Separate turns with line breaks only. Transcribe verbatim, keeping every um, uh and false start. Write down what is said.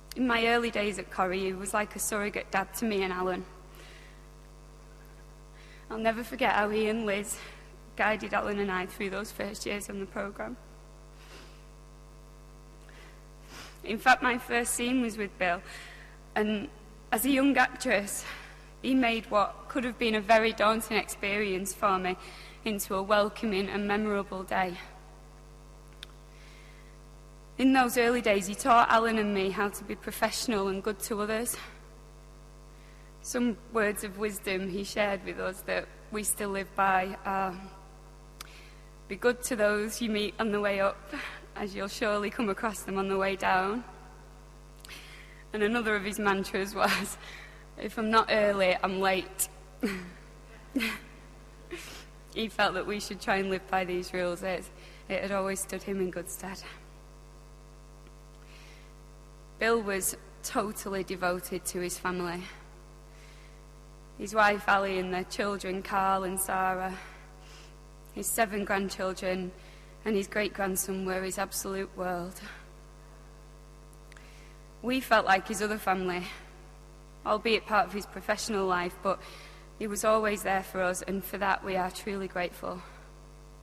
In my early days at Corrie, he was like a surrogate dad to me and Alan. I'll never forget how he and Liz guided Alan and I through those first years on the programme. In fact, my first scene was with Bill, and as a young actress, he made what could have been a very daunting experience for me into a welcoming and memorable day. In those early days, he taught Alan and me how to be professional and good to others. Some words of wisdom he shared with us that we still live by are, be good to those you meet on the way up, as you'll surely come across them on the way down. And another of his mantras was, if I'm not early, I'm late. He felt that we should try and live by these rules. It, it had always stood him in good stead. Bill was totally devoted to his family. His wife Ali and their children Carl and Sarah, his seven grandchildren and his great-grandson were his absolute world. We felt like his other family, albeit part of his professional life, but he was always there for us, and for that we are truly grateful.